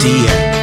WRDN.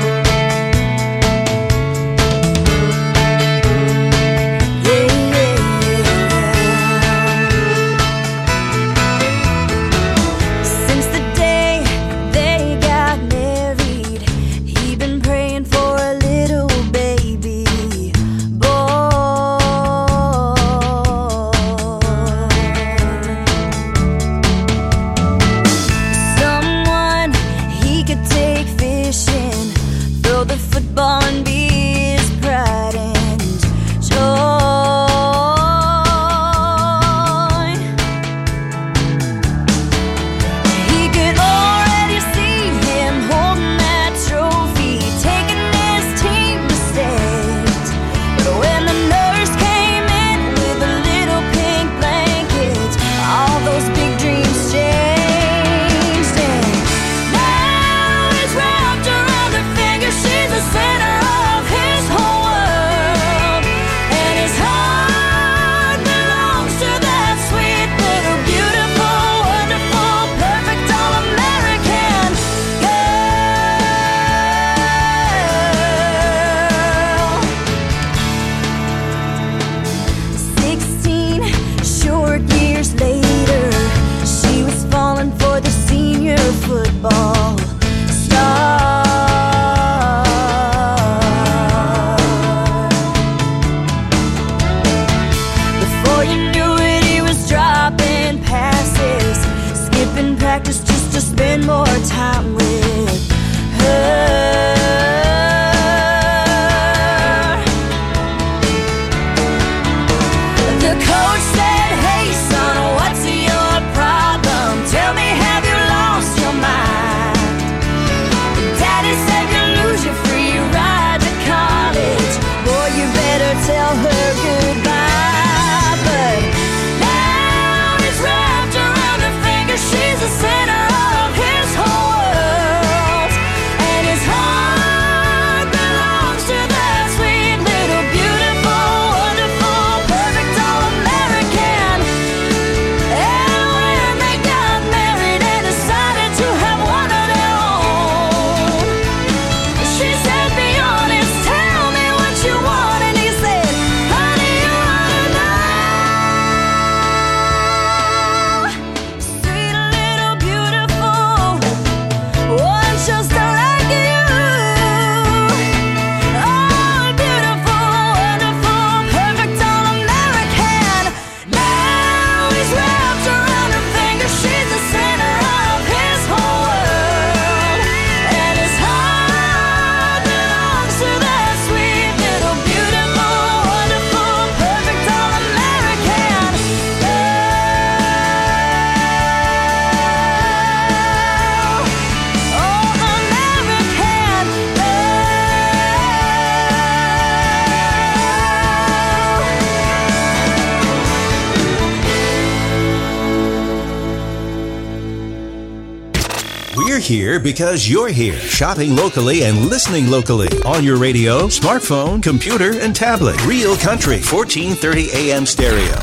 Here because you're here, shopping locally and listening locally on your radio, smartphone, computer, and tablet. Real Country, 1430 AM stereo.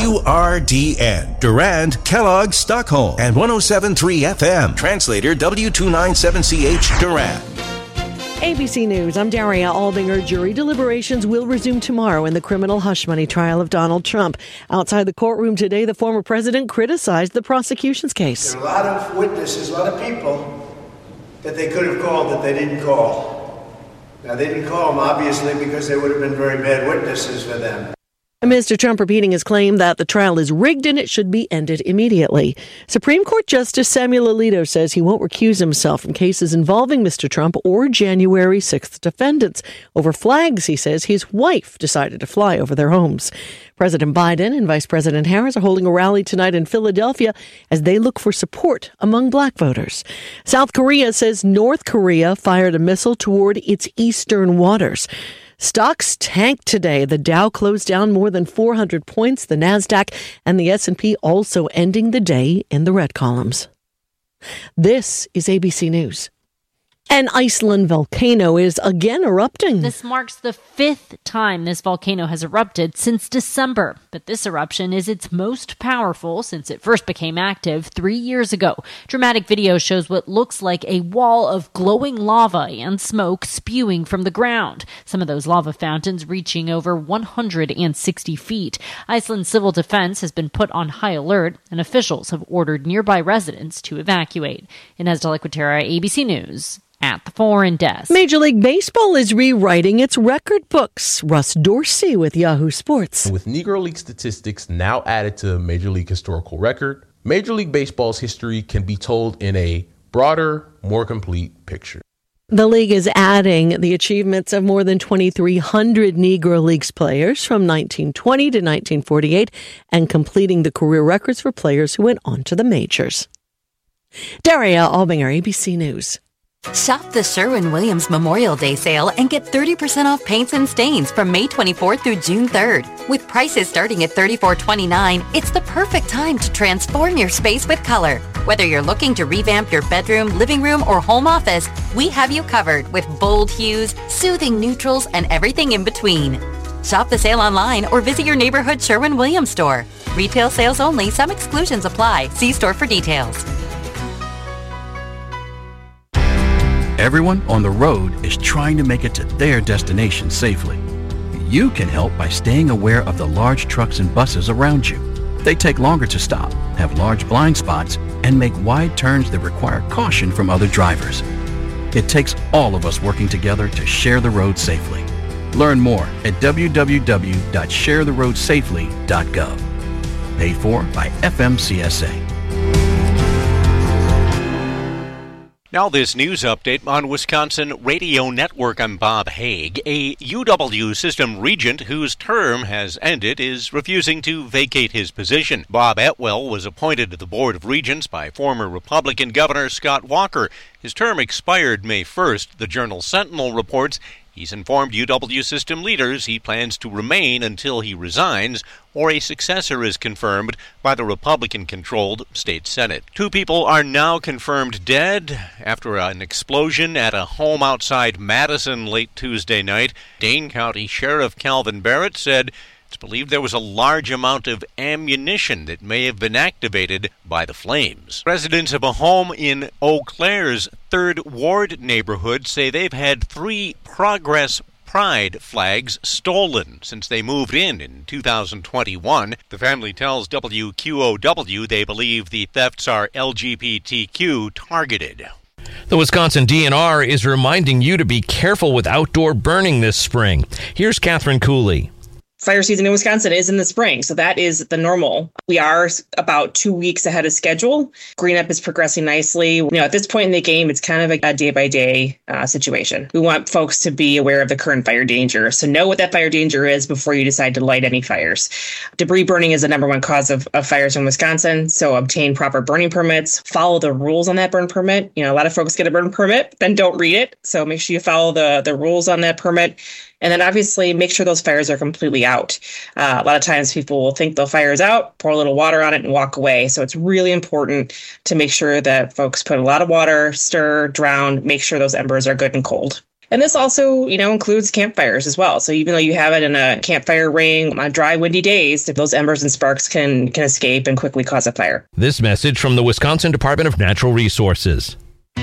WRDN, Durand, Kellogg, Stockholm, and 107.3 FM. Translator W297CH, Durand. ABC News, I'm Daria Aldinger. Jury deliberations will resume tomorrow in the criminal hush money trial of Donald Trump. Outside the courtroom today, the former president criticized the prosecution's case. There are a lot of witnesses, a lot of people that they could have called that they didn't call. Now, they didn't call them, obviously, because they would have been very bad witnesses for them. Mr. Trump repeating his claim that the trial is rigged and it should be ended immediately. Supreme Court Justice Samuel Alito says he won't recuse himself from cases involving Mr. Trump or January 6th defendants. Over flags, he says, his wife decided to fly over their homes. President Biden and Vice President Harris are holding a rally tonight in Philadelphia as they look for support among black voters. South Korea says North Korea fired a missile toward its eastern waters. Stocks tanked today. The Dow closed down more than 400 points. The Nasdaq and the S&P also ending the day in the red columns. This is ABC News. An Iceland volcano is again erupting. This marks the 5th time this volcano has erupted since December. But this eruption is its most powerful since it first became active 3 years ago. Dramatic video shows what looks like a wall of glowing lava and smoke spewing from the ground. Some of those lava fountains reaching over 160 feet. Iceland's civil defense has been put on high alert, and officials have ordered nearby residents to evacuate. Inez de la Cuetara, ABC News. At the Foreign Desk. Major League Baseball is rewriting its record books. Russ Dorsey with Yahoo Sports. With Negro League statistics now added to Major League historical record, Major League Baseball's history can be told in a broader, more complete picture. The league is adding the achievements of more than 2,300 Negro Leagues players from 1920 to 1948 and completing the career records for players who went on to the majors. Daria Albinger, ABC News. Shop the Sherwin-Williams Memorial Day sale and get 30% off paints and stains from May 24th through June 3rd. With prices starting at $34.29, it's the perfect time to transform your space with color. Whether you're looking to revamp your bedroom, living room, or home office, we have you covered with bold hues, soothing neutrals, and everything in between. Shop the sale online or visit your neighborhood Sherwin-Williams store. Retail sales only. Some exclusions apply. See store for details. Everyone on the road is trying to make it to their destination safely. You can help by staying aware of the large trucks and buses around you. They take longer to stop, have large blind spots, and make wide turns that require caution from other drivers. It takes all of us working together to share the road safely. Learn more at www.sharetheroadsafely.gov. Paid for by FMCSA. Now this news update on Wisconsin Radio Network. I'm Bob Haig. A UW system regent whose term has ended is refusing to vacate his position. Bob Etwell was appointed to the Board of Regents by former Republican Governor Scott Walker. His term expired May 1st. The Journal Sentinel reports he's informed UW system leaders he plans to remain until he resigns or a successor is confirmed by the Republican-controlled state Senate. 2 people are now confirmed dead after an explosion at a home outside Madison late Tuesday night. Dane County Sheriff Calvin Barrett said it's believed there was a large amount of ammunition that may have been activated by the flames. Residents of a home in Eau Claire's 3rd Ward neighborhood say they've had 3 Progress Pride flags stolen since they moved in 2021. The family tells WQOW they believe the thefts are LGBTQ targeted. The Wisconsin DNR is reminding you to be careful with outdoor burning this spring. Here's Catherine Cooley. Fire season in Wisconsin is in the spring, so that is the normal. We are about 2 weeks ahead of schedule. Green up is progressing nicely. At this point in the game, it's kind of a day-by-day situation. We want folks to be aware of the current fire danger, so know what that fire danger is before you decide to light any fires. Debris burning is the number one cause of fires in Wisconsin, so obtain proper burning permits. Follow the rules on that burn permit. A lot of folks get a burn permit, then don't read it, so make sure you follow the rules on that permit. And then obviously make sure those fires are completely out. A lot of times people will think the fire is out, pour a little water on it and walk away. So it's really important to make sure that folks put a lot of water, stir, drown, make sure those embers are good and cold. And this also, includes campfires as well. So even though you have it in a campfire ring on dry, windy days, those embers and sparks can escape and quickly cause a fire. This message from the Wisconsin Department of Natural Resources.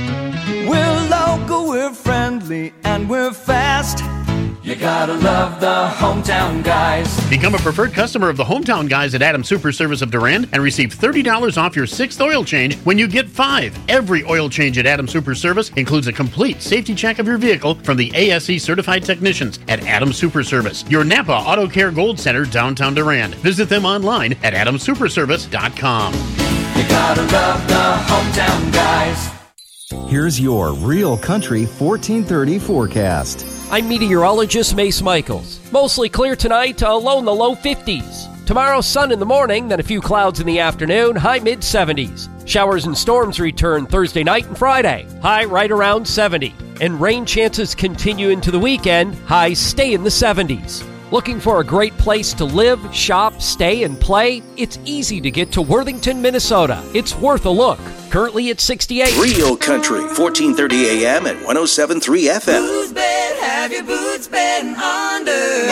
We're local, we're friendly, and we're fast. You gotta love the Hometown Guys. Become a preferred customer of the Hometown Guys at Adams Super Service of Durand and receive $30 off your 6th oil change when you get 5. Every oil change at Adams Super Service includes a complete safety check of your vehicle from the ASE certified technicians at Adams Super Service, your Napa Auto Care Gold Center, downtown Durand. Visit them online at adamsuperservice.com. You gotta love the Hometown Guys. Here's your Real Country 1430 forecast. I'm meteorologist Mace Michaels. Mostly clear tonight, low in the low 50s. Tomorrow, sun in the morning, then a few clouds in the afternoon, high mid-70s. Showers and storms return Thursday night and Friday, high right around 70. And rain chances continue into the weekend, highs stay in the 70s. Looking for a great place to live, shop, stay, and play? It's easy to get to Worthington, Minnesota. It's worth a look. Currently at 68. Real Country, 1430 AM at 107.3 FM. Whose bed have your boots been under?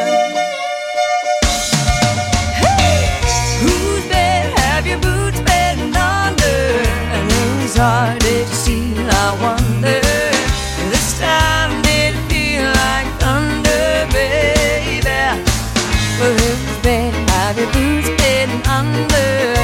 Whose bed have your boots been under? And whose heart did you steal, I wonder? This time did it feel like thunder, baby? Well, whose bed have your boots been under?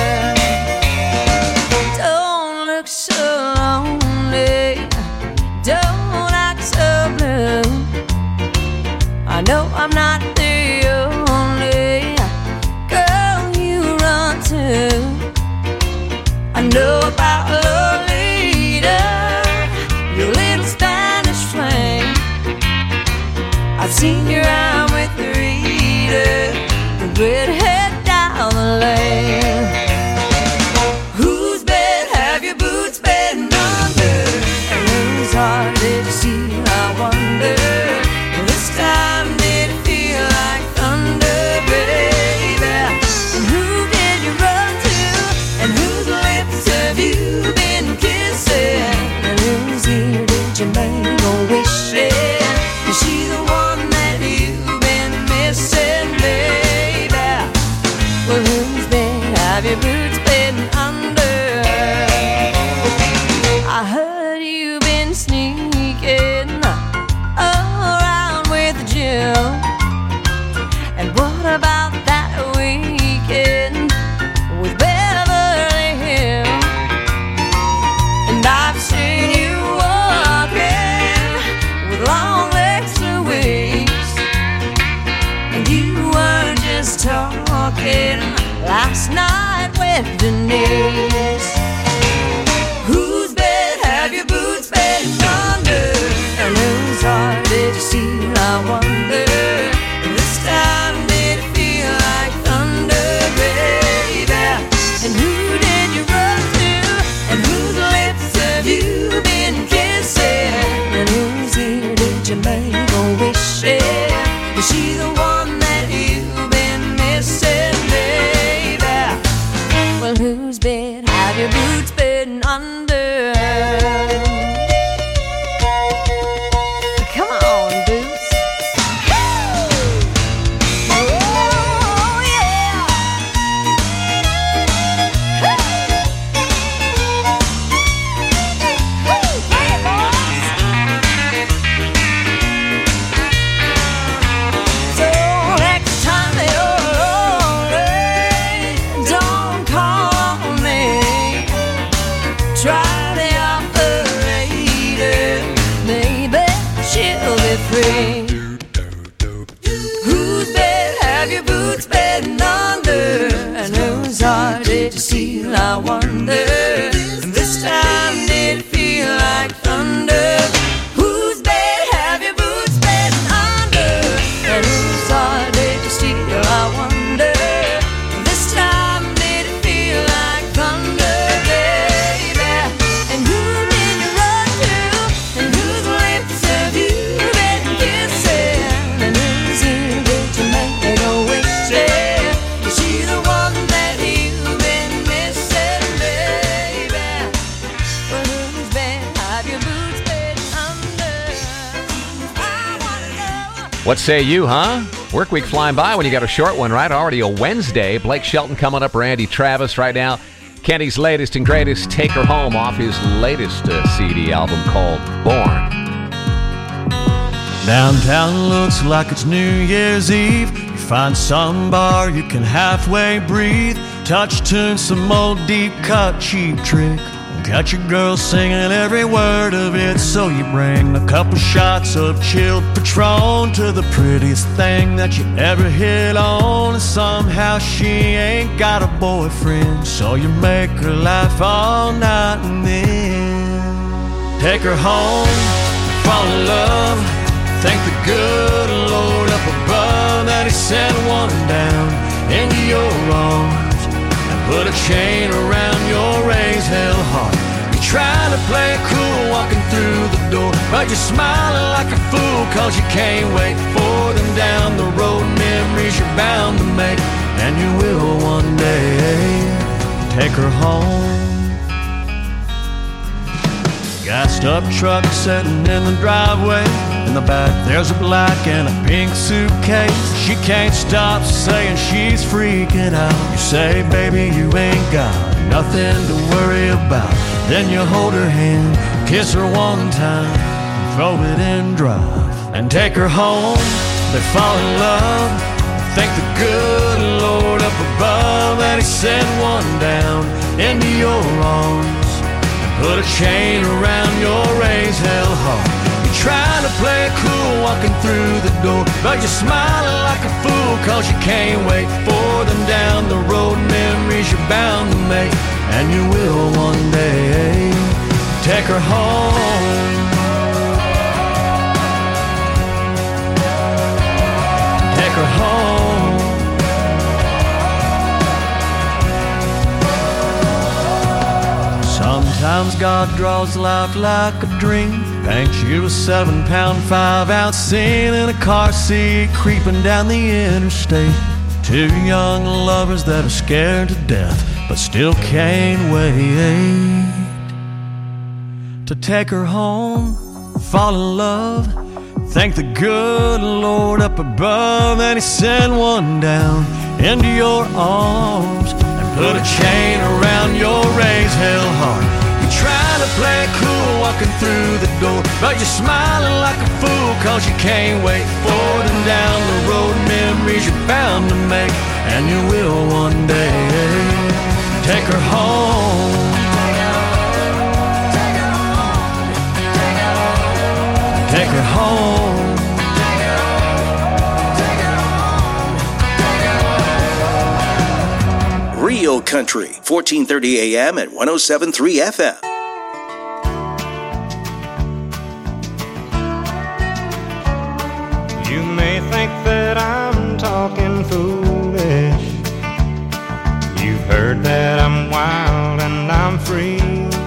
Don't look so lonely, don't act so blue. I know I'm not the only girl you run to. I know about Lolita, your little Spanish flame. I've seen you around with Rita, the redhead down the lane. Whose bed have your boots been under? And whose heart did you steal, I wonder? This time did it feel like thunder, baby? And who did you run to? And whose lips have you been kissing? And whose ear did you make a wish in? Is she the one that you've been missing, baby? Well, whose bed have your boots been under? I heard you've been sneaking around with Jill. And what about that weekend with Beverly Hills? And I've seen you walking with long legs Louise, and you weren't just talking last night with Denise. Whose bed have your boots been under? And whose heart did you steal, I wonder? This time did it feel like thunder, baby? And who did you run to? And whose lips have you been kissing? And whose ear did you make a wish in? Is she the one that you've been missing, baby? Well, whose bed have your boots been under? Come on, Boots. Oh, yeah. Hey, boys. So next time you're lonely, don't call me. Try the operator, maybe she'll be free. Whose bed have your boots been under? And whose heart did you steal, I wonder? And this time did it feel like thunder? Whose bed have your boots been under? And whose heart did you steal, I wonder? This time did it feel like thunder, baby? And who did you run to? And whose lips have you been kissing? And whose ear did you make a wish in? Is she the one that you've been missing, baby? Well, whose bed have your boots been under? I wanna know. What say you, huh? Work week flying by when you got a short one, right? Already a Wednesday. Blake Shelton coming up, Randy Travis right now. Kenny's latest and greatest, Take Her Home, off his latest CD album called Born. Downtown looks like it's New Year's Eve. You find some bar you can halfway breathe. Touch tune, some old deep cut cheap trick. Got your girl singing every word of it. So you bring a couple shots of chilled Patron to the prettiest thing that you ever hit on. And somehow she ain't got a boyfriend, so you make her laugh all night and then take her home, fall in love. Thank the good Lord up above that he sent one down into your arms and put a chain around your raised hell heart. You're trying to play it cool, walking through the door, but you're smiling like a fool, cause you can't wait for them down the road. Memories you're bound to make, and you will one day take her home. Gassed up truck sitting in the driveway. In the back there's a black and a pink suitcase. She can't stop saying she's freaking out. You say, baby, you ain't got nothing to worry about. Then you hold her hand, kiss her one time, throw it in drive, and take her home. They fall in love, thank the good Lord up above that He sent one down into your arms. Put a chain around your raised hell heart. You're trying to play it cool walking through the door, but you're smiling like a fool, cause you can't wait for them down the road. Memories you're bound to make, and you will one day take her home. Take her home. Sometimes God draws life like a dream, paints you a 7-pound, 5-ounce scene in a car seat, creeping down the interstate. Two young lovers that are scared to death, but still can't wait to take her home, fall in love, thank the good Lord up above that He sent one down into your arms. Put a chain around your raised hell heart. You're trying to play it cool walking through the door, but you're smiling like a fool, cause you can't wait for them down the road. Memories you're bound to make, and you will one day take her home. Take her home. Real Country, 1430 AM at 107.3 FM. You may think that I'm talking foolish. You've heard that I'm wild and I'm free.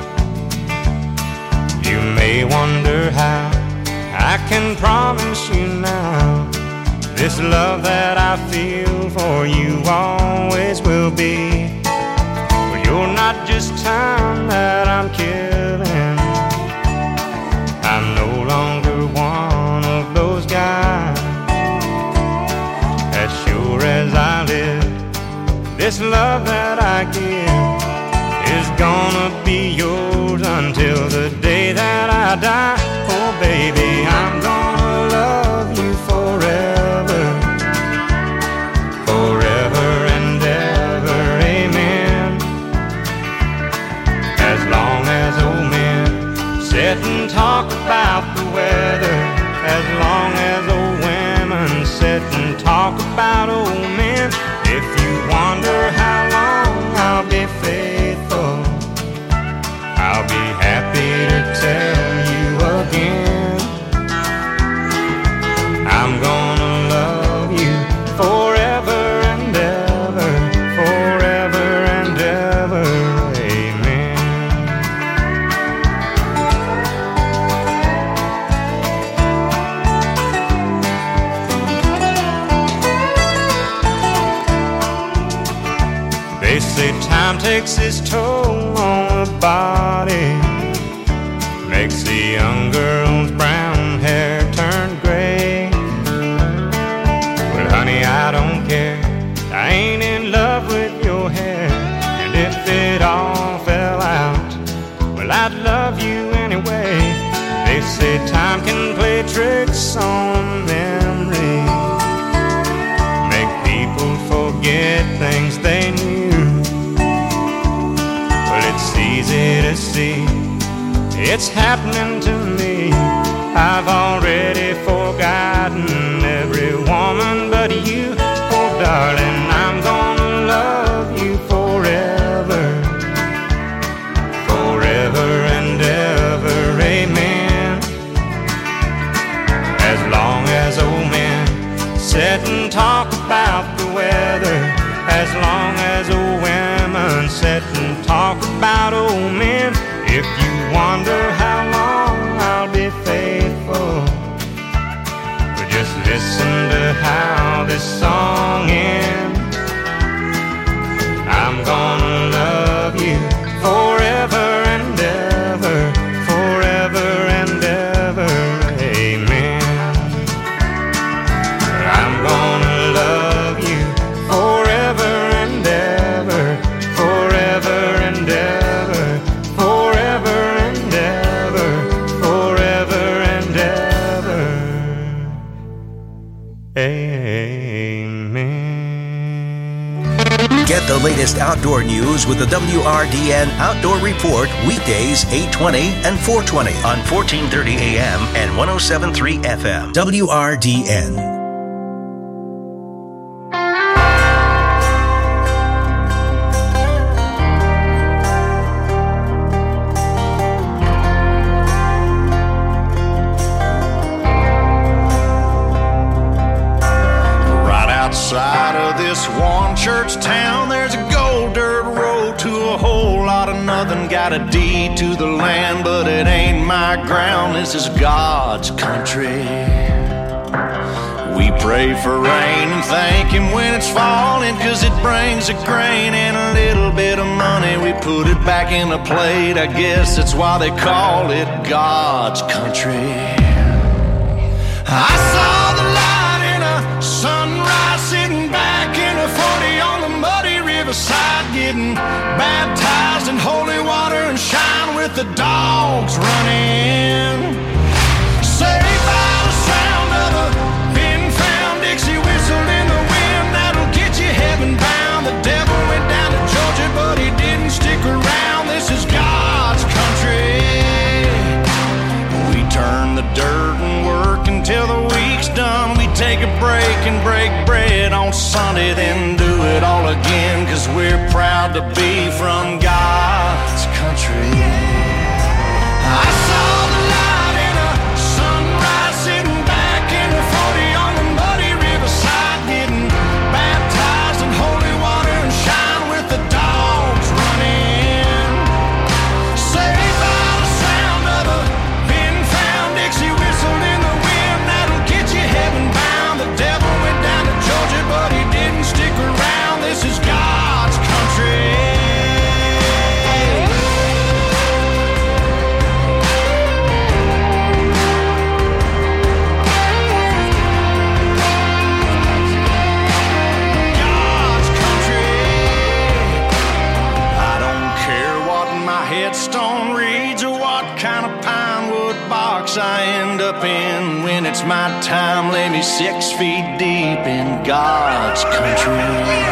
You may wonder how I can promise you now this love that I feel for you always will be. Well, you're not just time that I'm killing. I'm no longer one of those guys. As sure as I live, this love that I give is gonna be yours until the day that I die. Oh baby, I'm gonna love you forever. Forever and ever, amen. As long as old men sit and talk about the weather, as long as old women sit and talk about old men. If you wonder how long I'll be faithful, I'll be happy to tell you again. I'm gonna love you forever. They say time takes its toll on the body, makes the young girl's brown hair turn gray. Well, honey, I don't care, I ain't in love with your hair. And if it all fell out, well, I'd love you anyway. They say time can play tricks on memory, make people forget things they knew. It's easy to see, it's happening to me. I've already forgotten every woman but you. Oh darling, I'm gonna love you forever. Forever and ever, amen. As long as old men sit and talk about the weather, as long as old women sit and talk about old men. If you wonder how long Get the latest outdoor news with the WRDN Outdoor Report weekdays 8:20 and 4:20 on 1430 AM and 107.3 FM. WRDN. Outside of this one church town, there's a gold dirt road to a whole lot of nothing. Got a deed to the land, but it ain't my ground. This is God's country. We pray for rain and thank Him when it's falling, 'cause it brings a grain and a little bit of money. We put it back in a plate, I guess that's why they call it God's country. I saw the light in a sunrise, sitting back in a 40 on the muddy riverside, getting baptized in holy water and shine with the dogs running. Saved by the sound of a pin-found Dixie whistle in the wind that'll get you heaven bound. The devil went down to Georgia, but he didn't stick around. This is God's country. We turn the dirt and work until the week's done. We take a break and break bread on Sunday, then do it all again, 'cause we're proud to be from God's country. I saw the light in a sunrise, sitting back in a 40 on the muddy riverside, getting baptized in holy water and shine with the dogs running. Saved by the sound of a pin-found Dixie whistle in the wind that'll get you heaven bound. The devil went down to Georgia, but he didn't stick around. This is God's country. God's country. I don't care what my headstone reads or what kind of pine wood box I end up in. When it's my time, lay me 6 feet deep in God's country.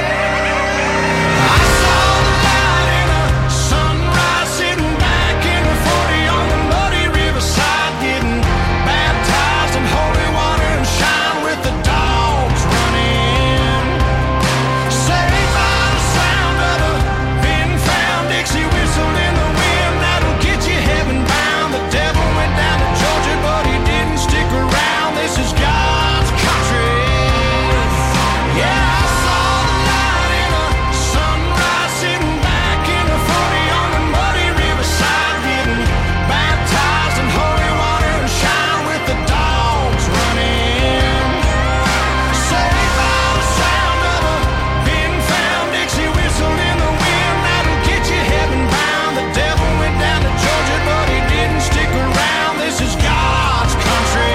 I saw the light in a sunrise, sitting back in a 40 on the muddy riverside, getting baptized in holy water and shine with the dogs running. Saved by the sound of a pin-found Dixie whistle in the wind that'll get you heaven bound. The devil went down to Georgia, but he didn't stick around. This is God's country. Yeah, I saw the light in a sunrise, sitting back in a 40 on the muddy riverside, getting baptized in holy water and shine with the dogs running. Saved by the sound of a pin-found Dixie whistle in the wind that'll get you heaven bound. The devil went down to Georgia, but he didn't stick around. This is God's country.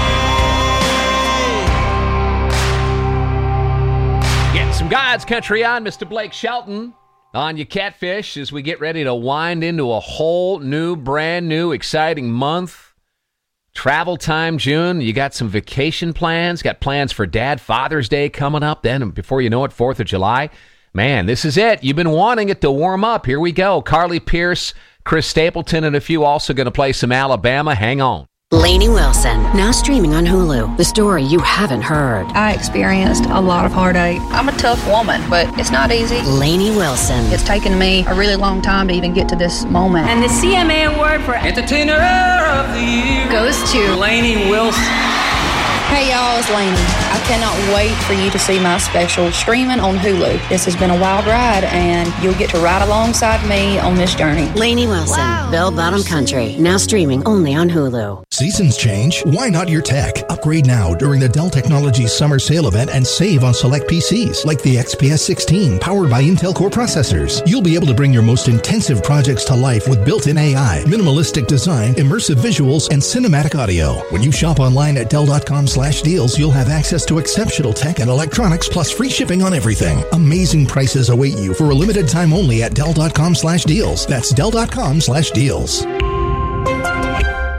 Getting some God's country on, Mr. Blake Shelton. On you Catfish as we get ready to wind into a whole new, brand new, exciting month. Travel time, June. You got some vacation plans. Got plans for Dad, Father's Day coming up. Then before you know it, 4th of July. Man, this is it. You've been wanting it to warm up. Here we go. Carly Pierce, Chris Stapleton, and a few also going to play some Alabama. Hang on. Lainey Wilson, now streaming on Hulu. The story you haven't heard. I experienced a lot of heartache. I'm a tough woman, but it's not easy. Lainey Wilson. It's taken me a really long time to even get to this moment. And the CMA Award for Entertainer of the Year goes to Lainey Wilson. Hey y'all, it's Lainey. I cannot wait for you to see my special streaming on Hulu. This has been a wild ride, and you'll get to ride alongside me on this journey. Lainey Wilson, Bell Bottom Country, now streaming only on Hulu. Seasons change. Why not your tech? Upgrade now during the Dell Technologies Summer Sale event and save on select PCs like the XPS 16 powered by Intel Core processors. You'll be able to bring your most intensive projects to life with built-in AI, minimalistic design, immersive visuals, and cinematic audio. When you shop online at Dell.com/deals, you'll have access to exceptional tech and electronics plus free shipping on everything. Amazing prices await you for a limited time only at Dell.com/deals. That's Dell.com/deals.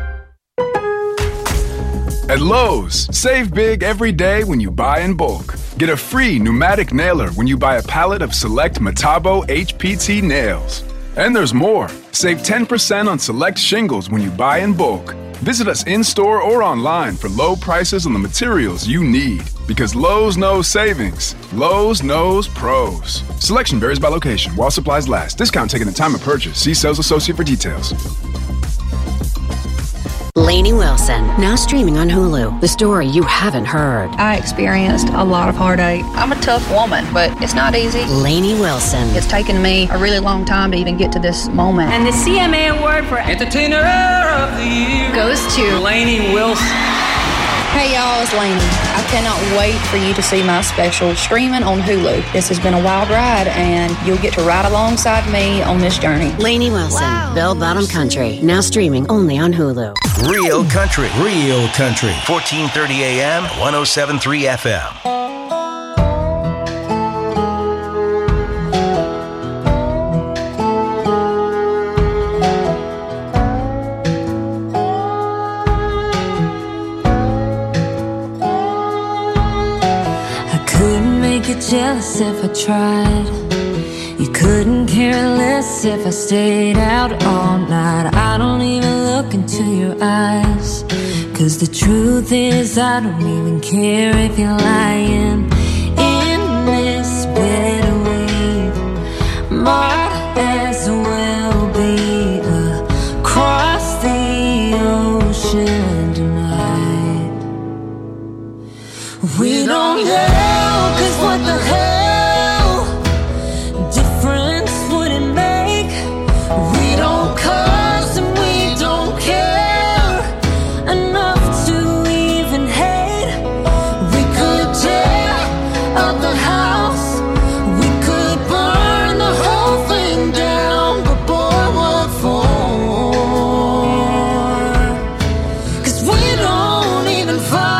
At Lowe's, save big every day when you buy in bulk. Get a free pneumatic nailer when you buy a pallet of select Metabo HPT nails. And there's more. Save 10% on select shingles when you buy in bulk. Visit us in-store or online for low prices on the materials you need. Because Lowe's knows savings. Lowe's knows pros. Selection varies by location while supplies last. Discount taken at time of purchase. See sales associate for details. Lainey Wilson, now streaming on Hulu. The story you haven't heard. I experienced a lot of heartache. I'm a tough woman, but it's not easy. Lainey Wilson. It's taken me a really long time to even get to this moment. And the CMA Award for Entertainer of the Year goes to Lainey Wilson. Hey y'all, it's Lainey. I cannot wait for you to see my special streaming on Hulu. This has been a wild ride, and you'll get to ride alongside me on this journey. Lainey Wilson, Bell Bottom Country, now streaming only on Hulu. Real country, 1430 AM, 107.3 FM. Jealous if I tried. You couldn't care less if I stayed out all night. I don't even look into your eyes, 'cause the truth is I don't even care if you're lying. In this bed we might as well be across the ocean tonight. We don't yell, 'cause what the hell difference would it make? We don't cuss and we don't care enough to even hate. We could tear up the house, we could burn the whole thing down, but boy, what for? 'Cause we don't even fight.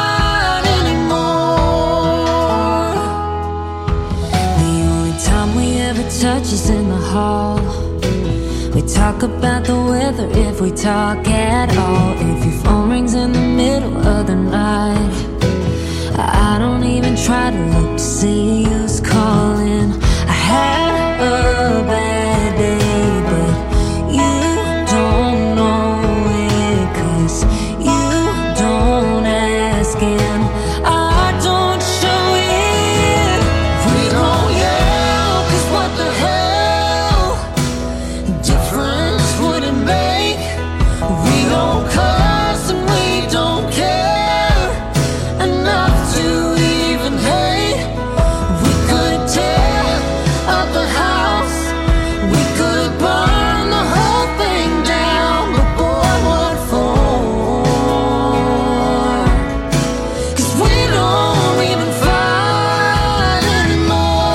Touches in the hall. We talk about the weather if we talk at all. If your phone rings in the middle of the night, I don't even try to look to see who's calling. I had a bad day, but you don't know it, 'cause you don't ask and I don't show it. We don't yell, 'cause what the hell difference would it make? We don't cuss and we don't care enough to even hate. We could tear up the house, we could burn the whole thing down, but boy, what for? 'Cause we don't even fight anymore.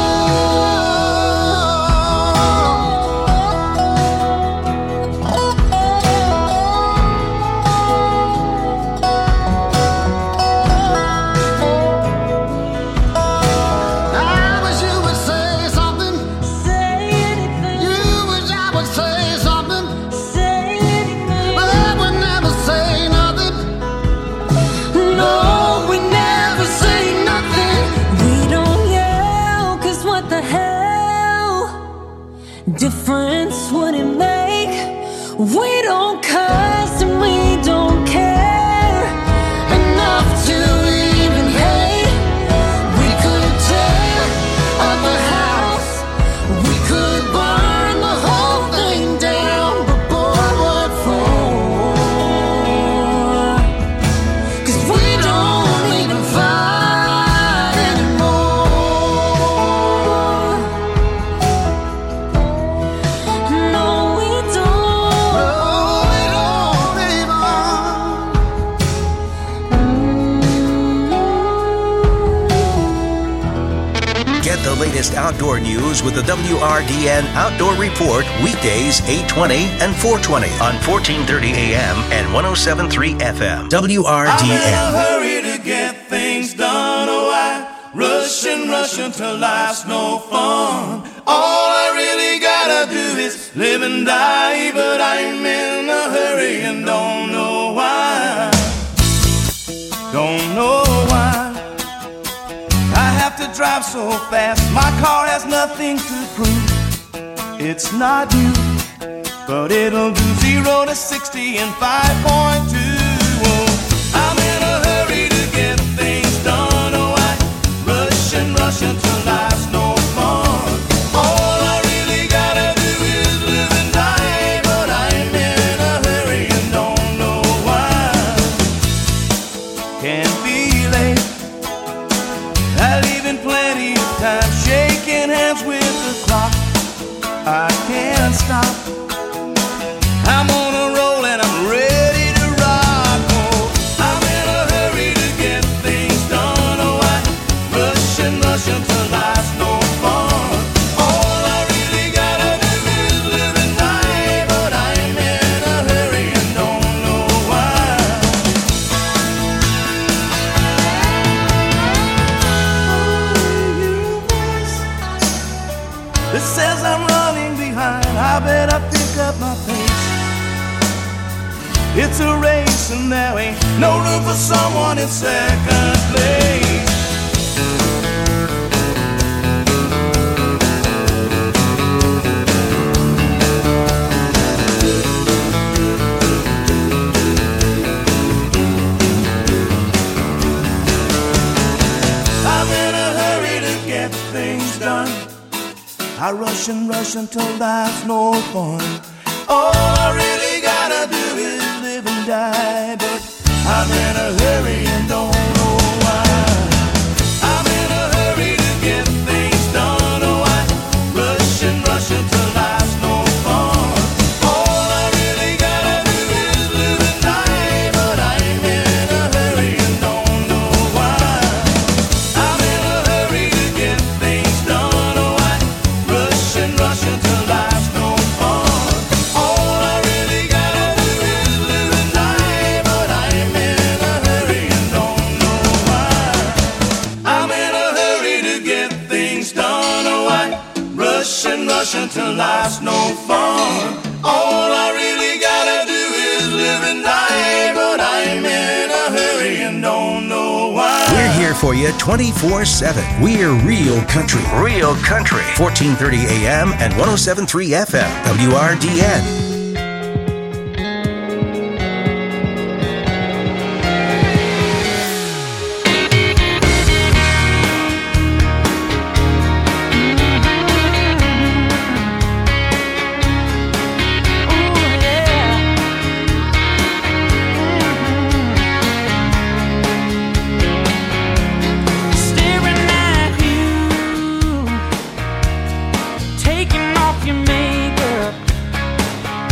I wish you would say something. Say anything. You wish I would say something. Say anything. But I would never say nothing. No, we never say nothing. We don't yell, 'cause what the hell difference would it make? We don't cuss and we don't care enough to even hate. We could tear up the house, we could burn the whole thing down, but boy, what for? 'Cause we don't even fight anymore. No, we don't. No, we don't even. Get the latest outdoor news with the WRDN Outdoor Report weekdays 8:20 and 4:20 on 1430 AM and 107.3 FM. I'm in a WRDN. hurry to get things done. Oh, I rush and rush until life's no fun. All I really gotta do is live and die, but I'm in a hurry and don't know why. Don't know why. drive so fast. My car has nothing to prove. It's not new, but it'll do 0 to 60 in 5.2. Oh, I'm in a hurry to get things done. Oh, I rush until life's no fun. All I really gotta do is live and die, but I'm in a hurry and don't know why. Can't be late. I leave in plenty of time, shaking hands with the clock. I can't stop. I'm on a roll and I'm ready to rock. Oh, I'm in a hurry to get things done. Oh, I rush until life's no fun. All I really gotta do is live and die, but I'm in a hurry and don't know why. It says I'm running behind. I better pick up my pace. It's a race and there ain't no room for someone in second place. I'm in a hurry to get things done. I rush until life's no fun. All I really gotta do is live and die, but I'm in a hurry and don't know why. I'm in a hurry to get things done. Oh, I rush until life's no fun. All I really gotta do is live and die, but I'm in a hurry and don't know why. I'm in a hurry to get things done. Oh, I rush until life's no fun. All I really gotta do is live and die, but I'm in a hurry and don't know why. I'm in a hurry to get things done. Oh, I rush until life's no fun. All I really gotta do is live and die, but I'm in a hurry and don't know why. We're here for you 24/7. We're Real Country. Real Country. 1430 AM and 107.3 FM. WRDN. Staring at you, taking off your makeup,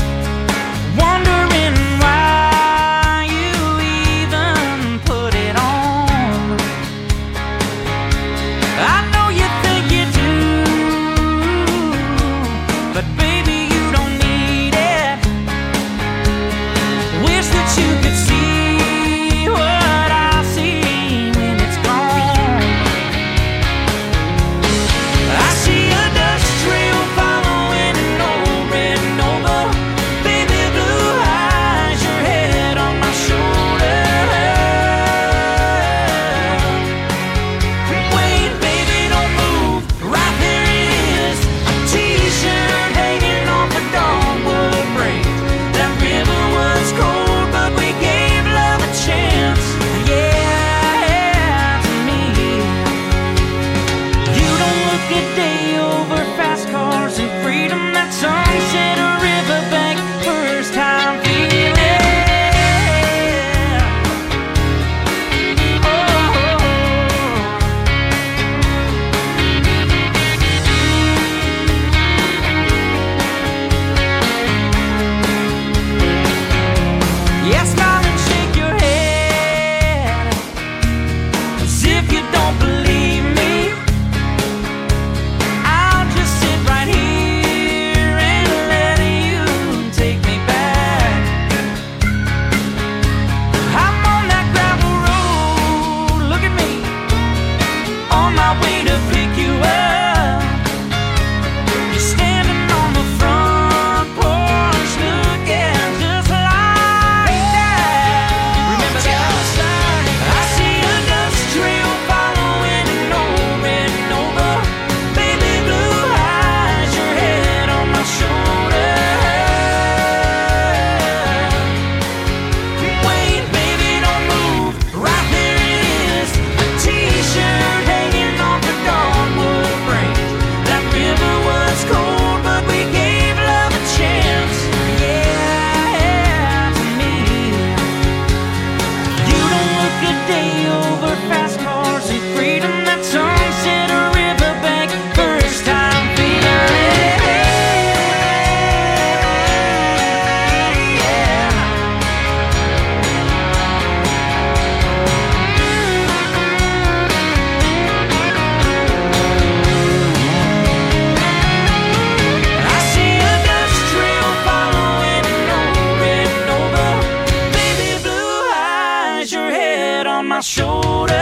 on my shoulder.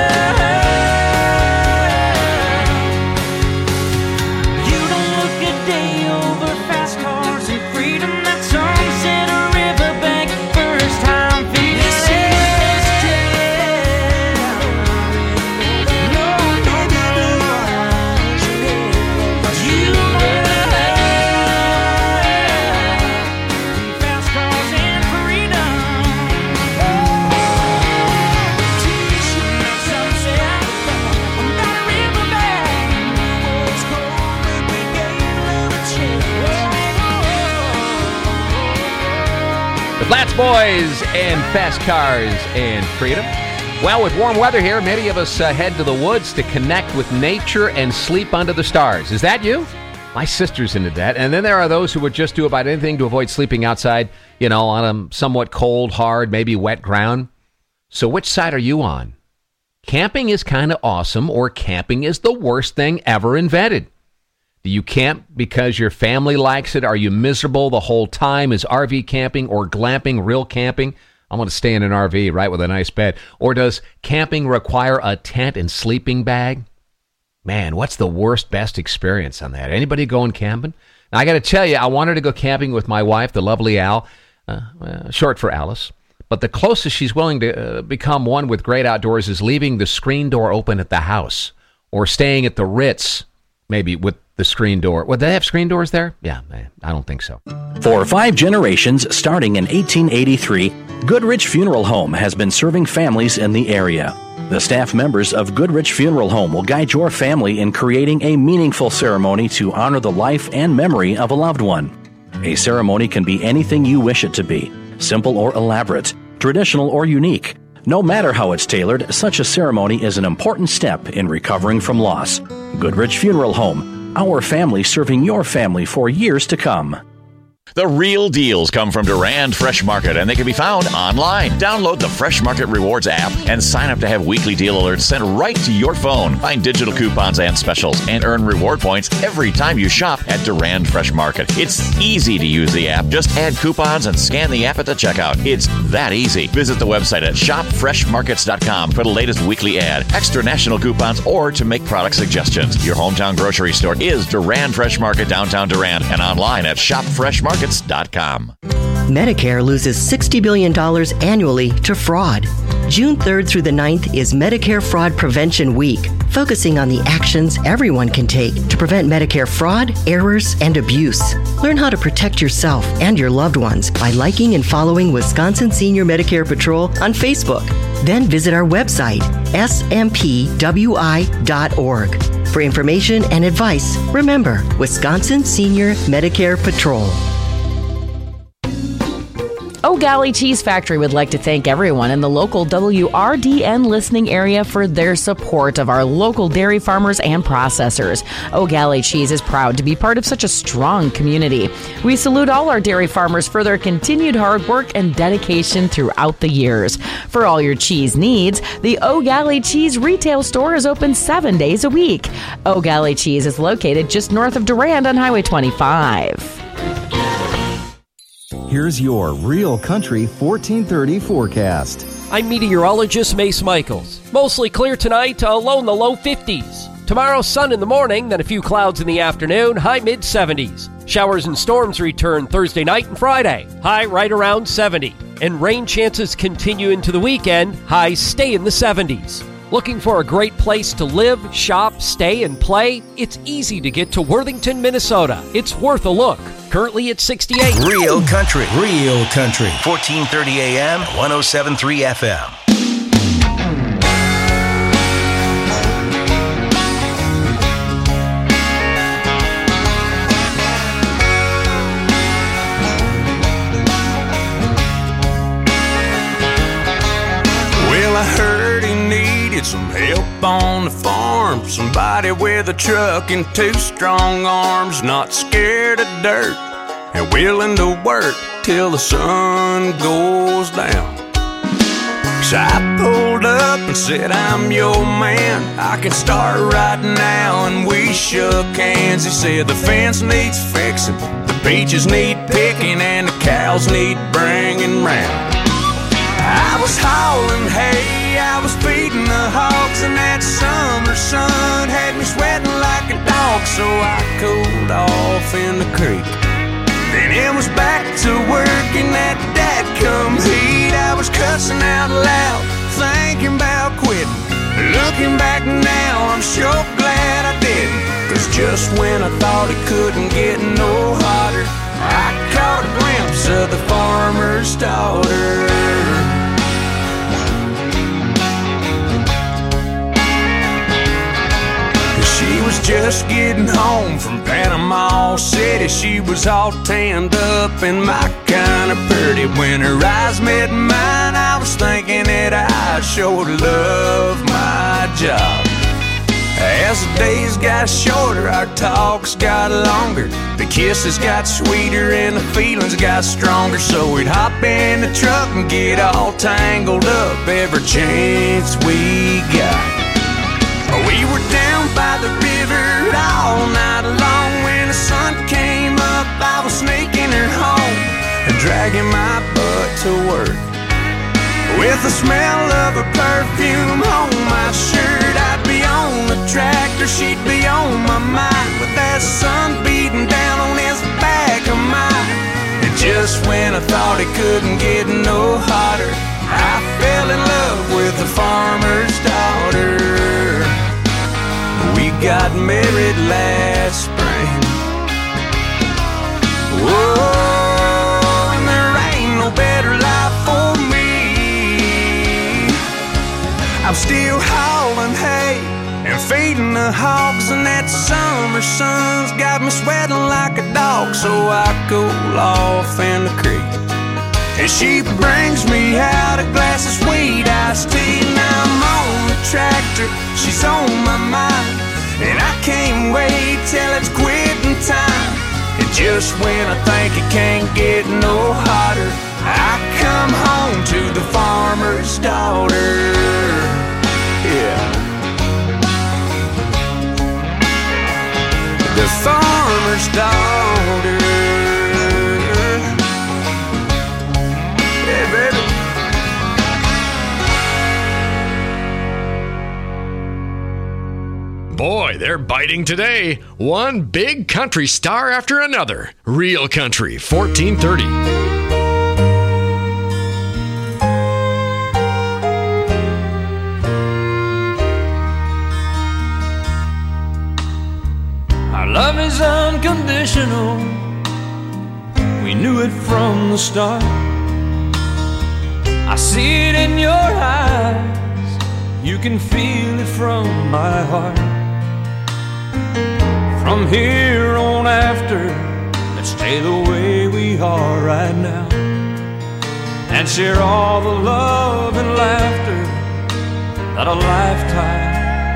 You don't look a day over fast cars and freedom. That sunset or riverbank, first time feeling. Flats Boys and Fast Cars and Freedom. Well, with warm weather here, many of us head to the woods to connect with nature and sleep under the stars. Is that you? My sister's into that. And then there are those who would just do about anything to avoid sleeping outside, on a somewhat cold, hard, maybe wet ground. So which side are you on? Camping is kind of awesome, or camping is the worst thing ever invented. Do you camp because your family likes it? Are you miserable the whole time? Is RV camping or glamping real camping? I want to stay in an RV, right, with a nice bed. Or does camping require a tent and sleeping bag? Man, what's the worst, best experience on that? Anybody going camping? Now, I got to tell you, I wanted to go camping with my wife, the lovely Al, short for Alice. But the closest she's willing to become one with great outdoors is leaving the screen door open at the house or staying at the Ritz, maybe with the screen door. Would they have screen doors there? Yeah, I don't think so. For 5 generations, starting in 1883, Goodrich Funeral Home has been serving families in the area. The staff members of Goodrich Funeral Home will guide your family in creating a meaningful ceremony to honor the life and memory of a loved one. A ceremony can be anything you wish it to be, simple or elaborate, traditional or unique. No matter how it's tailored, such a ceremony is an important step in recovering from loss. Goodrich Funeral Home. Our family serving your family for years to come. The real deals come from Durand Fresh Market, and they can be found online. Download the Fresh Market Rewards app and sign up to have weekly deal alerts sent right to your phone. Find digital coupons and specials and earn reward points every time you shop at Durand Fresh Market. It's easy to use the app. Just add coupons and scan the app at the checkout. It's that easy. Visit the website at shopfreshmarkets.com for the latest weekly ad, extra national coupons, or to make product suggestions. Your hometown grocery store is Durand Fresh Market, downtown Durand, and online at shopfreshmarkets.com. Medicare loses $60 billion annually to fraud. June 3rd through the 9th is Medicare Fraud Prevention Week, focusing on the actions everyone can take to prevent Medicare fraud, errors, and abuse. Learn how to protect yourself and your loved ones by liking and following Wisconsin Senior Medicare Patrol on Facebook. Then visit our website, smpwi.org. For information and advice, remember Wisconsin Senior Medicare Patrol. O'Galley Cheese Factory would like to thank everyone in the local WRDN listening area for their support of our local dairy farmers and processors. O'Galley Cheese is proud to be part of such a strong community. We salute all our dairy farmers for their continued hard work and dedication throughout the years. For all your cheese needs, the O'Galley Cheese retail store is open 7 days a week. O'Galley Cheese is located just north of Durand on Highway 25. Here's your Real Country 1430 forecast. I'm meteorologist Mace Michaels. Mostly clear tonight, low in the low 50s. Tomorrow, sun in the morning, then a few clouds in the afternoon, high mid-70s. Showers and storms return Thursday night and Friday, high right around 70. And rain chances continue into the weekend, highs stay in the 70s. Looking for a great place to live, shop, stay, and play? It's easy to get to Worthington, Minnesota. It's worth a look. Currently at 68. Real Country. 1430 AM, 107.3 FM. Well, I heard he needed some help on the farm. Somebody with a truck and 2 strong arms, not scared of dirt and willing to work till the sun goes down. So I pulled up and said, I'm your man, I can start right now. And we shook hands. He said the fence needs fixing, the beaches need picking, and the cows need bringing round. I was hauling hay, I was feeding so I cooled off in the creek. Then it was back to working that dadgum heat. I was cussing out loud, thinking about quitting. Looking back now, I'm sure glad I didn't. 'Cause just when I thought it couldn't get no hotter, I caught a glimpse of the farmer's daughter. She was just getting home from Panama City. She was all tanned up and my kind of pretty. When her eyes met mine, I was thinking that I sure love my job. As the days got shorter, our talks got longer. The kisses got sweeter and the feelings got stronger. So we'd hop in the truck and get all tangled up every chance we got. We were down by the river all night long. When the sun came up, I was sneaking her home and dragging my butt to work. With the smell of her perfume on my shirt, I'd be on the tractor, she'd be on my mind, with that sun beating down on his back of mine. And just when I thought it couldn't get no hotter, I fell in love with the farmer's daughter. We got married last spring. Whoa, and there ain't no better life for me. I'm still hauling hay and feeding the hogs, and that summer sun's got me sweating like a dog. So I cool off in the creek, and she brings me out a glass of sweet iced tea. Now I'm on the tractor, she's on my mind, and I can't wait till it's quitting time. And just when I think it can't get no hotter, I come home to the farmer's daughter. Yeah. The farmer's daughter. Yeah, baby. Boy, they're biting today. One big country star after another. Real Country, 1430. Our love is unconditional. We knew it from the start. I see it in your eyes. You can feel it from my heart. From here on after, let's stay the way we are right now, and share all the love and laughter that a lifetime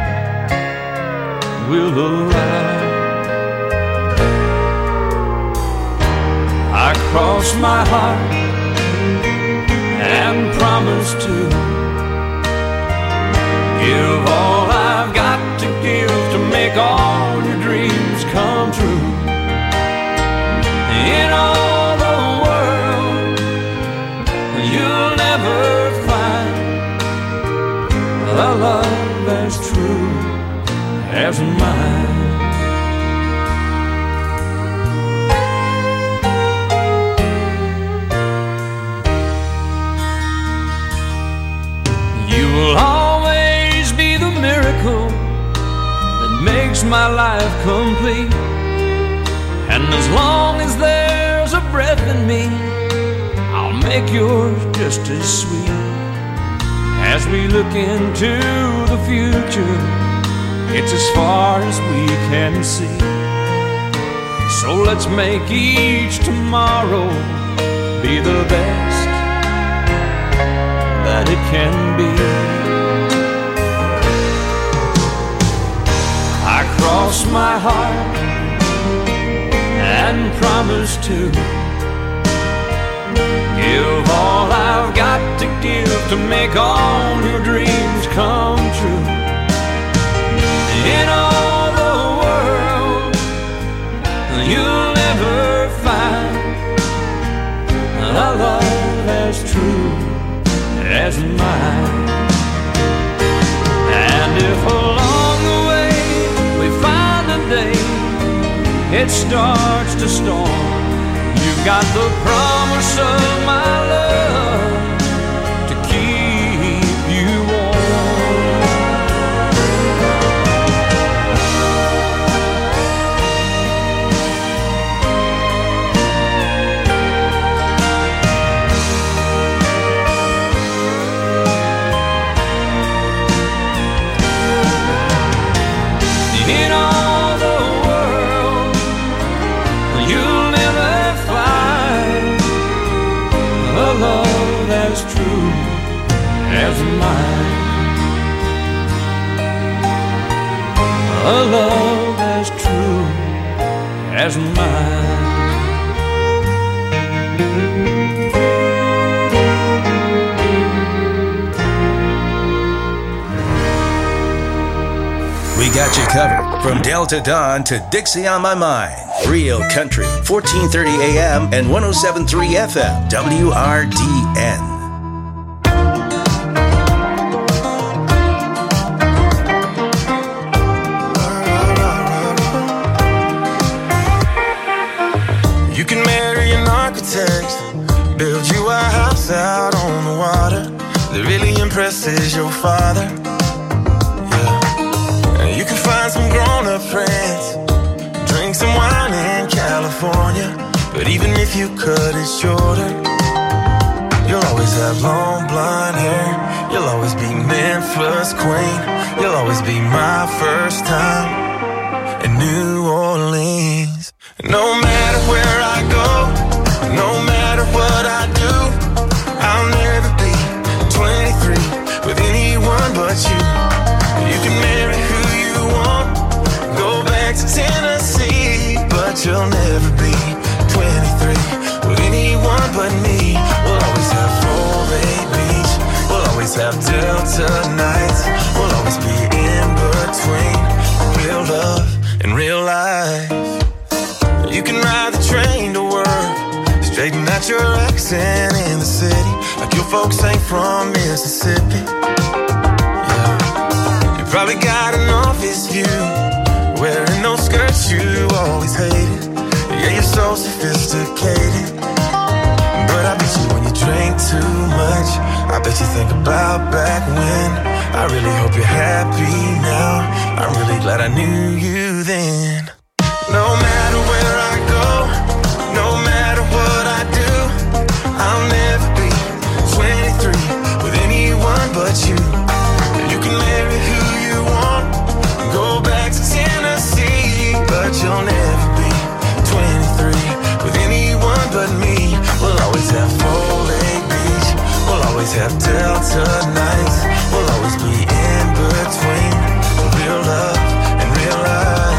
will allow. I cross my heart and promise to give all I've got to give to make all your dreams come true. In all the world, you'll never find a love as true as mine. You will always be the miracle that makes my life complete. And as long as there's a breath in me, I'll make yours just as sweet. As we look into the future, it's as far as we can see. So let's make each tomorrow be the best that it can be. I cross my heart and promise to give all I've got to give to make all your dreams come true. In all the world, you'll never find a love as true as mine. And if along the way we find a day it starts to storm, you've got the promise of my love to keep you warm. In all the world, you'll never find a love as true as mine. A love as true as mine. We got you covered from Delta Dawn to Dixie on My Mind. Real Country, 1430 AM and 107.3 FM, WRDN. You can marry an architect, build you a house out on the water that really impresses your father. You can find some grown-up friends, drink some wine in California, but even if you cut it shorter, you'll always have long blonde hair. You'll always be Memphis queen. You'll always be my first time in New Orleans. No matter where I go, no matter what I do, I'll never be 23 with anyone but you. You can marry who you want, go back to Tennessee, but you'll never be 23 with anyone but me. We'll always have Foley Beach, we'll always have Delta nights, we'll always be in between real love and real life. You can ride the train to work, straighten out your accent in the city, like your folks ain't from Mississippi. Probably got an office view, wearing those skirts you always hated. Yeah, you're so sophisticated, but I bet you when you drink too much, I bet you think about back when. I really hope you're happy now, I'm really glad I knew you then. No matter where I go, no matter what I do, I'll never be 23 with anyone but you. You can marry who you want, go back to Tennessee, but you'll never be 23 with anyone but me. We'll always have Foley Beach, we'll always have Delta nights, we'll always be in between real love and real life.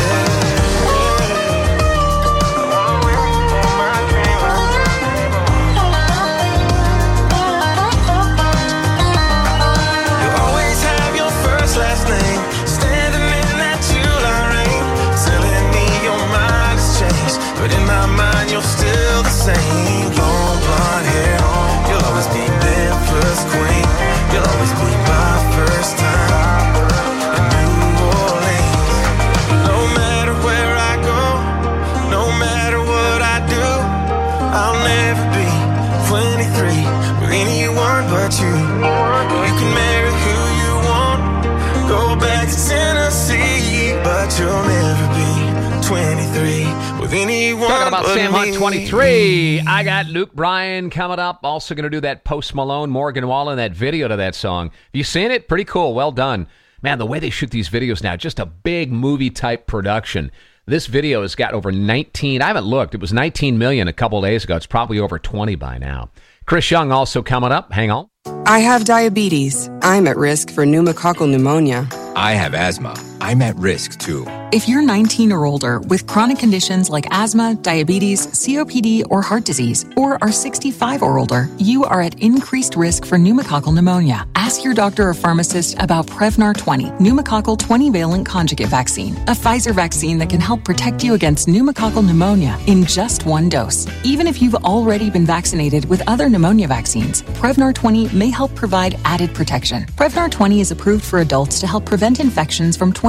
Last name, standing in that July rain, telling me your mind has changed, but in my mind you're still the same. Long blonde hair, you'll always be Memphis queen, you'll always be my first time in New Orleans. No matter where I go, no matter what I do, I'll never be 23 with anyone but you. You can marry who you want, go back to Tennessee, but you'll never be 23 with anyone. Talking about but Sam me. Hunt 23. I got Luke Bryan coming up. Also going to do that Post Malone, Morgan Wallen, that video to that song. Have you seen it? Pretty cool. Well done. Man, the way they shoot these videos now, just a big movie-type production. This video has got over 19. I haven't looked. It was 19 million a couple days ago. It's probably over 20 by now. Chris Young also coming up. Hang on. I have diabetes. I'm at risk for pneumococcal pneumonia. I have asthma. I'm at risk too. If you're 19 or older with chronic conditions like asthma, diabetes, COPD, or heart disease, or are 65 or older, you are at increased risk for pneumococcal pneumonia. Ask your doctor or pharmacist about Prevnar 20, pneumococcal 20-valent conjugate vaccine, a Pfizer vaccine that can help protect you against pneumococcal pneumonia in just one dose. Even if you've already been vaccinated with other pneumonia vaccines, Prevnar 20 may help provide added protection. Prevnar 20 is approved for adults to help prevent infections from 20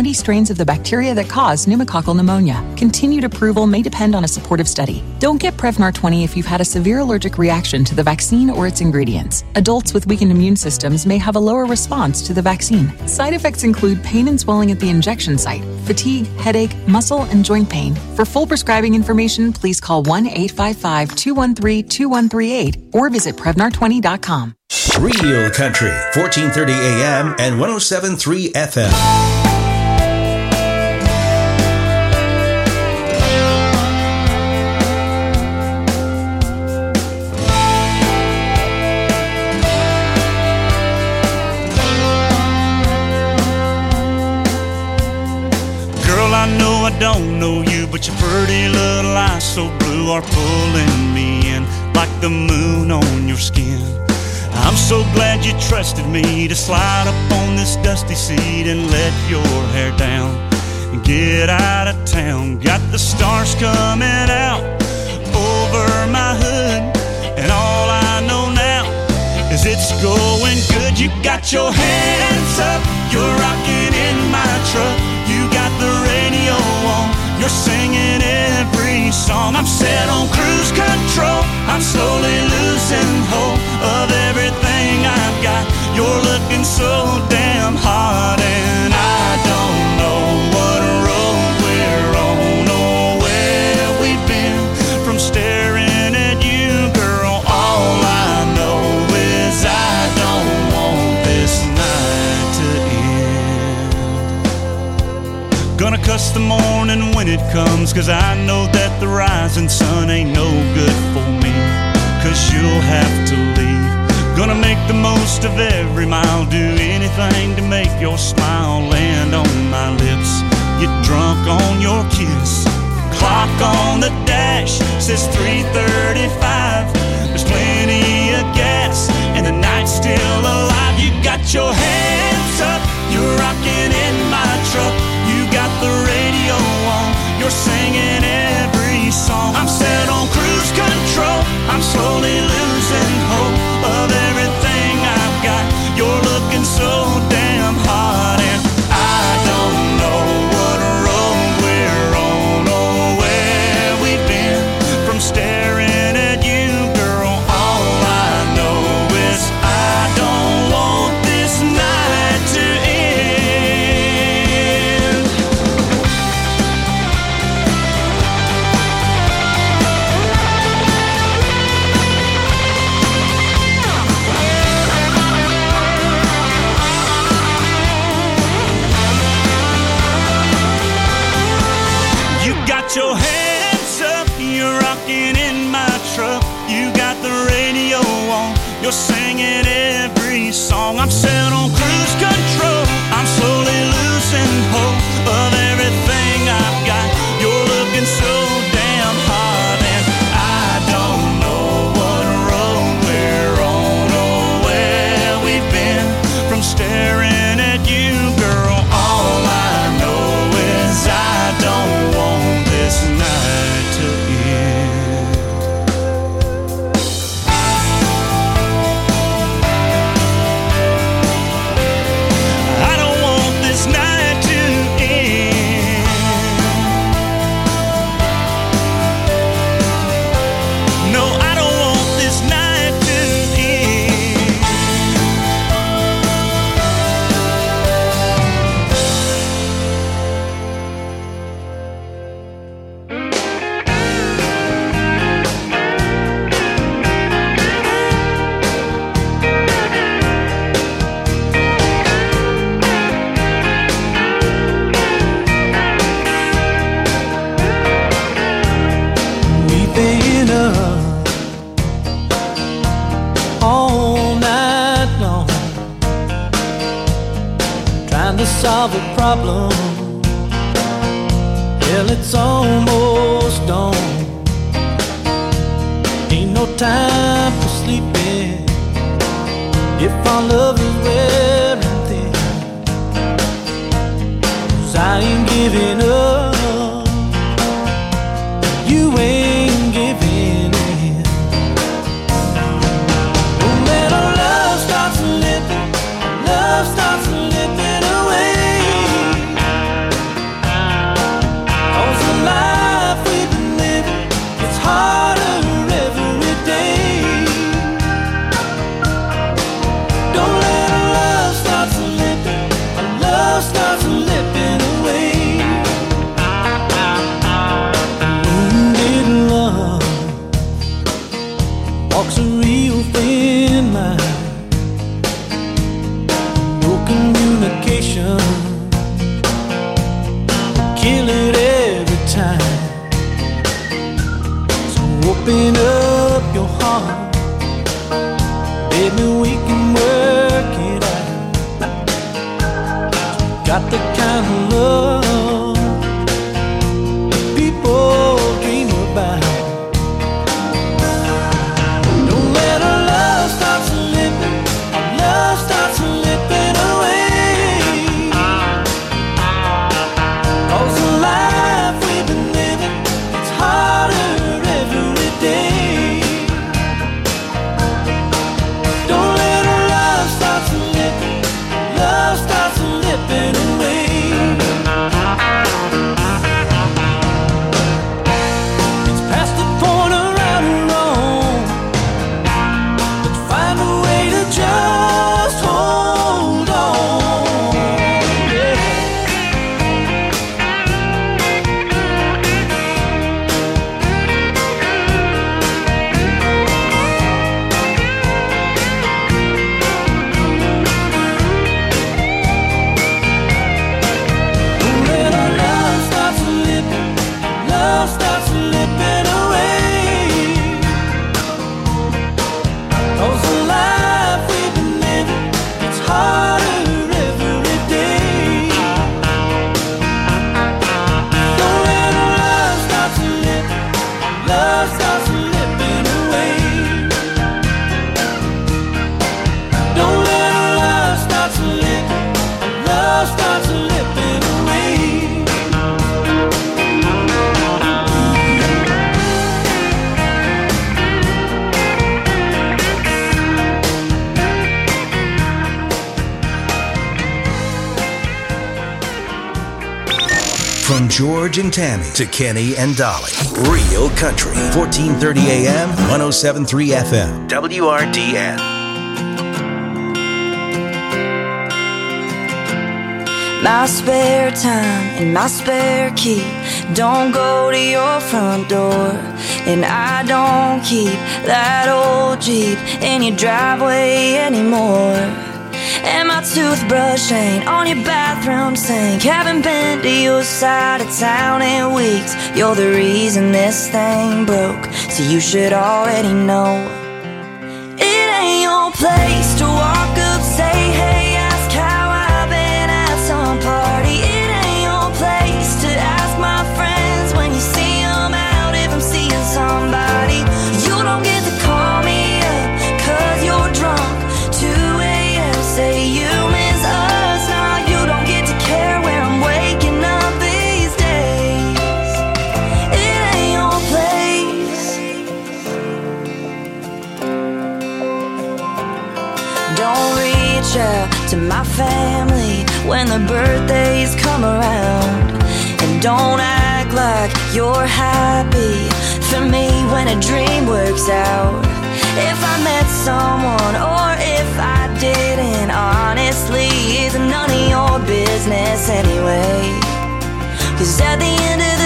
20 strains of the bacteria that cause pneumococcal pneumonia. Continued approval may depend on a supportive study. Don't get Prevnar 20 if you've had a severe allergic reaction to the vaccine or its ingredients. Adults with weakened immune systems may have a lower response to the vaccine. Side effects include pain and swelling at the injection site, fatigue, headache, muscle, and joint pain. For full prescribing information, please call 1-855-213-2138 or visit Prevnar20.com. Real Country, 1430 AM and 107.3 FM. I know I don't know you, but your pretty little eyes so blue are pulling me in like the moon on your skin. I'm so glad you trusted me to slide up on this dusty seat and let your hair down and get out of town. Got the stars coming out over my hood, and all I know now is it's going good. You got your hands up, you're rocking in my truck. You got the radio on, you're singing every song. I'm set on cruise control, I'm slowly losing hope of everything I've got. You're looking so damn hot, and I don't know what road we're on or where we've been from staring at you, girl. All I know is I don't want this night to end. Gonna cuss the morning when it comes, 'cause I know that the rising sun ain't no good for me, 'cause you'll have to leave. Gonna make the most of every mile, do anything to make your smile land on my lips. Get drunk on your kiss. Clock on the dash says 3:35. There's plenty of gas and the night's still alive. You got your hands up, you're rocking in my truck. You got the radio on, you're singing every song. I'm set on cruise control, I'm slowly losing hope of everything I've got. You're looking so damn hot, and I don't know what road we're on or where we've been from staring at you, girl. All I know is I don't want this night to end. You got your hands up, you're rocking in my truck. You got the radio on, you're singing every song. I'm set on cruise control, I'm slowly losing hope of everything I've got. You're looking so damn hot, and I don't know what road we're on or where we've been from staring at you, girl. All I know is I don't want this night to end. I don't want this night to end. No, I don't want this night to end. We've been up all night long trying to solve a problem. Well, it's almost dawn. Ain't no time for sleeping if our love is wearing thin. 'Cause I ain't giving up, you ain't giving in. No matter love starts slipping away. not the kind of love people dream about. Don't let our love start slipping, our love starts slipping away. 'Cause the life we've been living, it's harder every day. Don't let our love start slipping, love starts slipping away. It's past the point of right or wrong. Let's find a way to just hold on. Yeah. Don't let our love start slipping, love starts slipping away. 'Cause the life we've been living, it's harder every day. Don't let our love start slipping, love starts slipping away. Don't let our love start slipping, love starts slipping away. From George and Tammy to Kenny and Dolly. Real Country. 1430 AM, 107.3 FM. WRDN. My spare time and my spare key don't go to your front door. And I don't keep that old Jeep in your driveway anymore. And my toothbrush ain't on your bathroom sink. Haven't been to your side of town in weeks. You're the reason this thing broke, so you should already know. It ain't your place to walk up, say hey, ask how I've been at some party. It ain't your place to ask my friends when you see them out if I'm seeing somebody. You don't get to call me up 'cause you're drunk. 2 a.m. say you miss us. Now you don't get to care where I'm waking up these days. It ain't your place. Don't reach out to my family when the birthdays come around. And don't act like you're happy for me when a dream works out. If I met someone or if I didn't, honestly, it's none of your business anyway. 'Cause at the end of the